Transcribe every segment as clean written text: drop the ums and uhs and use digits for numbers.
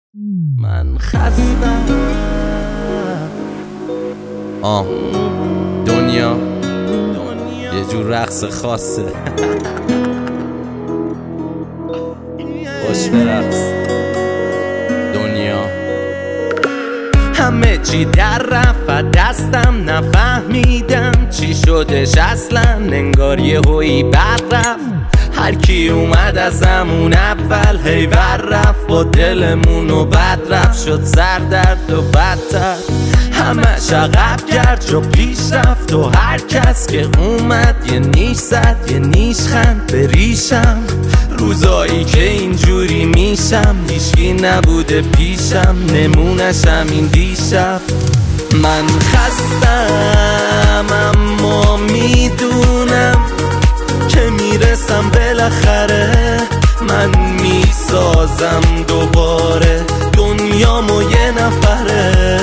من خستم. دنیا یه جور رقص خاصه. باش برقص دنیا. همه چی در رفت دستم، نفهمیدم چی شدش اصلا. انگار یه هویی بر رفت، هر کی اومد از همون اول هی ور رفت. با دلمونو بد رفت، شد سردرد و بدتر. همش عقب کرد چو پیش رفت و هر کس که اومد یه نیش زد یه نیش خند به ریشم. روزایی که اینجوری میشم هیچکی نبوده پیشم، نمونشم این دیشب. من خستم اما میدونم که میرسم بالاخره. من میسازم دوباره دنیامو یه نفره.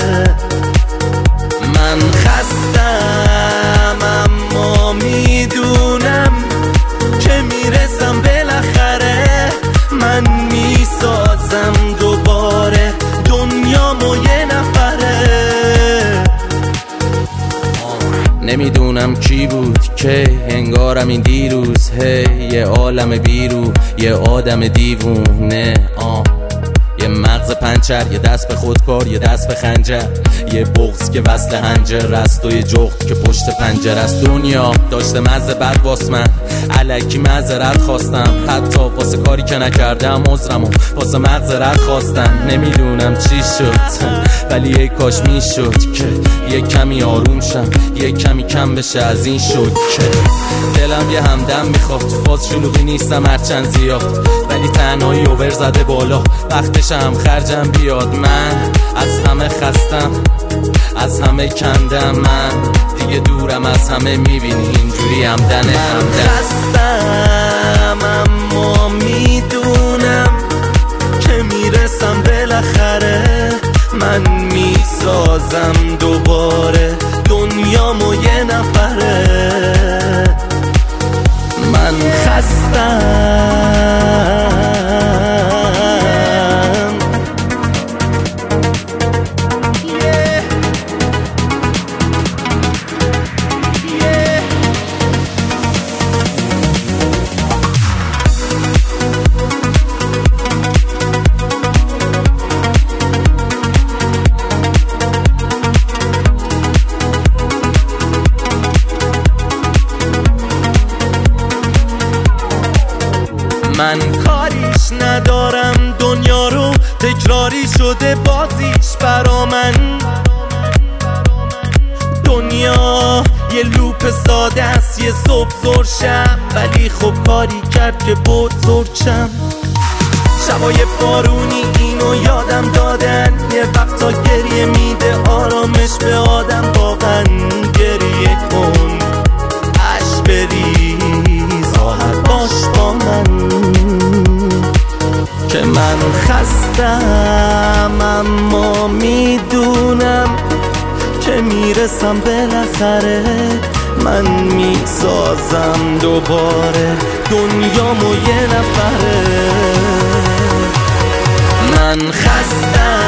من خستم اما میدونم که میرسم بالاخره. من میسازم دوباره دنیامو یه نفره. نمیدونم کی بود که انگارم این دیروز یه عالم بیرو، یه آدم دیوونه. یه مغز پنچر، یه دست به خودکار، یه دست به خنجر، یه بغض که وصل هنجر است و یه جغد که پشت پنجر است. دنیا داشته مزه بد واس من، الکی معذرت خواستم، حتی واسه کاری که نکردم عذرمو واسه مغزرت خواستم. نمیدونم چی شد ولی یه کاش میشد که یه کمی آروم شم، یه کمی کم بشه از این شد که دلم یه همدم میخواد. فاز شلوغی نیستم هرچند زیاد، ولی تنهایی اوور زده بالا، وقتشم خرجم بیاد. من از همه خستم، از همه کندم، من دیگه دورم از همه، میبینی اینجوری همدن همدن. خستم اما میدونم که میرسم بالاخره. من میسازم دوباره دنیامو یه نفره. من خستم. من کاریش ندارم دنیا رو، تکراری شده بازیش برا من. دنیا یه لوپ ساده است، یه صبح زور شب، ولی خب کاری کرد که بزرگشم. شبای بارونی اینو یادم دادن، یه وقتا گریه میده آرامش به آدم. واقعا گریه کن، عشق بریز، راحت باش با من که من خستم اما میدونم که میرسم بالاخره. من میسازم دوباره دنیامو یه نفره. من خستم